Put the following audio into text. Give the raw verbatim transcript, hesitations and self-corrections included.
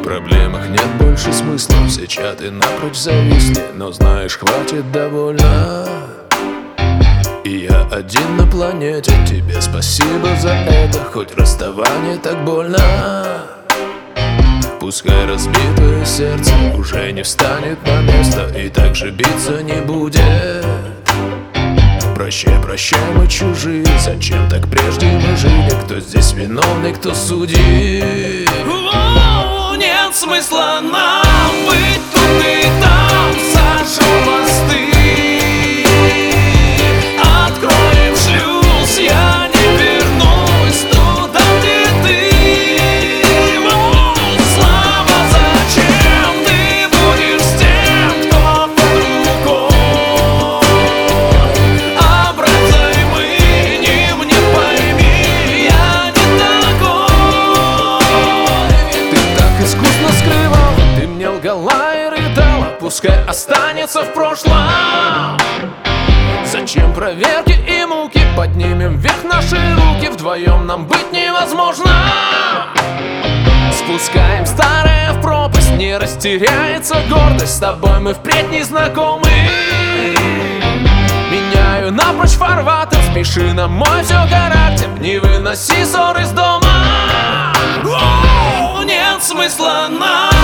проблемах нет больше смысла. Все чаты напрочь зависли, но знаешь, хватит довольно. И я один на планете, тебе спасибо за это. Хоть расставание так больно. Пускай разбитое сердце уже не встанет на место и так же биться не будет. Прощай, прощай, мы чужие. Зачем так прежде мы жили? Кто здесь виновный, кто судит? О, нет смысла нам быть тут и там. Сожжем мосты, откроем шлюз. Я не вернусь туда, где ты. О, слава, зачем ты будешь с тем, кто под рукой? А брать взаимным не пойми, я не такой. Ты так искусно скрывала, ты мне лгала и рыдала. Пускай останется в прошлом. Зачем проверки и муки? Поднимем вверх наши руки. Вдвоем нам быть невозможно. Спускаем старое в пропасть. Не растеряется гордость. С тобой мы впредь не знакомы. Меняю напрочь фарватер. Спеши на мой все характер. Не выноси ссор из дома. О, нет смысла нам